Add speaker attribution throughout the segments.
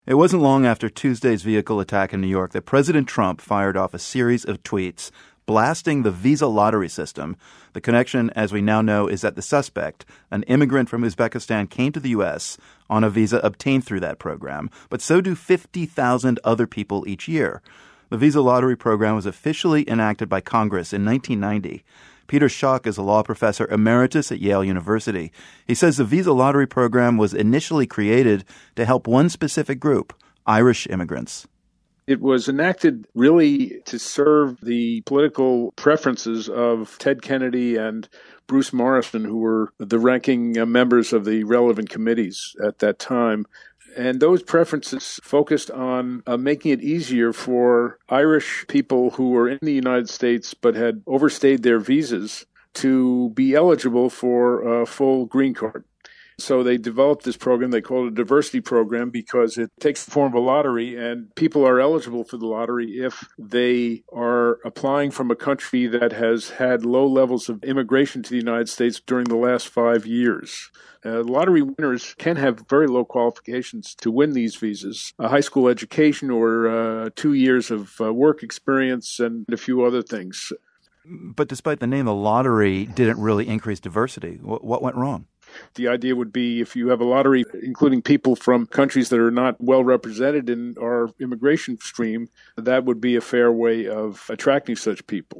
Speaker 1: It wasn't long after Tuesday's vehicle attack in New York that President Trump fired off a series of tweets blasting the Visa lottery system. The connection, as we now know, is that the suspect, an immigrant from Uzbekistan, came to the U.S. on a visa obtained through that program, but so do 50,000 other people each year. The Visa lottery program was officially enacted by Congress in 1990. Peter Schaak is a law professor emeritus at Yale University. He says the Visa lottery program was initially created to help one specific group, Irish immigrants.
Speaker 2: It was enacted really to serve the political preferences of Ted Kennedy and Bruce Morrison, who were the ranking members of the relevant committees at that time. And those preferences focused on making it easier for Irish people who were in the United States but had overstayed their visas to be eligible for a full green card. So they developed this program. They called it a diversity program because it takes the form of a lottery, and people are eligible for the lottery if they are applying from a country that has had low levels of immigration to the United States during the last 5 years. Lottery winners can have very low qualifications to win these visas, a high school education or 2 years of work experience and a few other things.
Speaker 1: But despite the name, the lottery didn't really increase diversity. What went wrong?
Speaker 2: The idea would be if you have a lottery including people from countries that are not well represented in our immigration stream, that would be a fair way of attracting such people.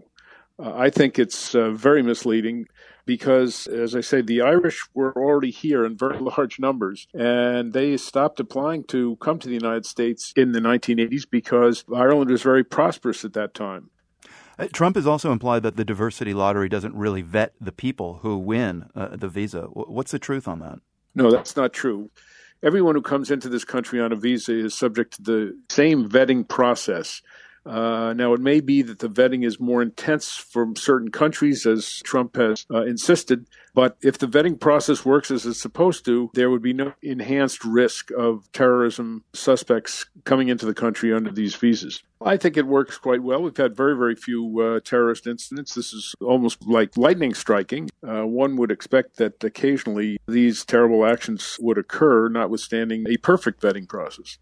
Speaker 2: I think it's very misleading because, as I say, the Irish were already here in very large numbers, and they stopped applying to come to the United States in the 1980s because Ireland was very prosperous at that time.
Speaker 1: Trump has also implied that the diversity lottery doesn't really vet the people who win the visa. What's the truth on that?
Speaker 2: No, that's not true. Everyone who comes into this country on a visa is subject to the same vetting process. Now, it may be that the vetting is more intense from certain countries, as Trump has insisted, but if the vetting process works as it's supposed to, there would be no enhanced risk of terrorism suspects coming into the country under these visas. I think it works quite well. We've had very, very few terrorist incidents. This is almost like lightning striking. One would expect that occasionally these terrible actions would occur, notwithstanding a perfect vetting process.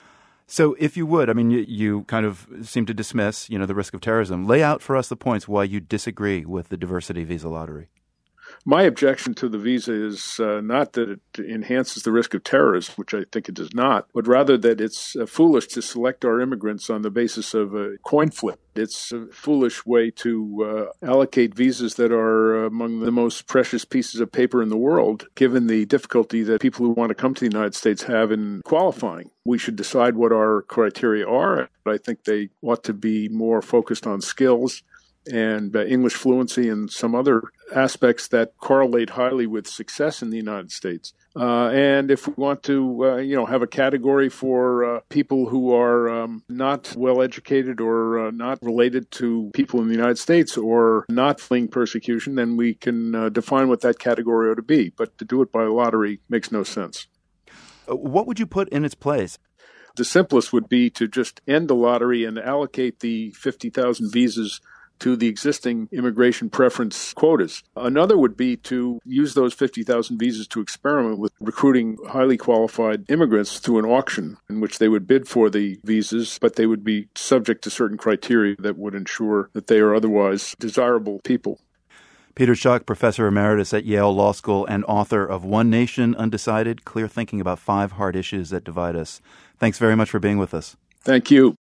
Speaker 1: So if you would, I mean, you kind of seem to dismiss, the risk of terrorism. Lay out for us the points why you disagree with the diversity visa lottery.
Speaker 2: My objection to the visa is not that it enhances the risk of terrorism, which I think it does not, but rather that it's foolish to select our immigrants on the basis of a coin flip. It's a foolish way to allocate visas that are among the most precious pieces of paper in the world, given the difficulty that people who want to come to the United States have in qualifying. We should decide what our criteria are. I think they ought to be more focused on skills and English fluency and some other aspects that correlate highly with success in the United States. And if we want to, have a category for people who are not well educated or not related to people in the United States or not fleeing persecution, then we can define what that category ought to be. But to do it by lottery makes no sense.
Speaker 1: What would you put in its place?
Speaker 2: The simplest would be to just end the lottery and allocate the 50,000 visas to the existing immigration preference quotas. Another would be to use those 50,000 visas to experiment with recruiting highly qualified immigrants through an auction in which they would bid for the visas, but they would be subject to certain criteria that would ensure that they are otherwise desirable people.
Speaker 1: Peter Schaak, professor emeritus at Yale Law School and author of One Nation Undecided, Clear Thinking About 5 Hard Issues That Divide Us. Thanks very much for being with us.
Speaker 2: Thank you.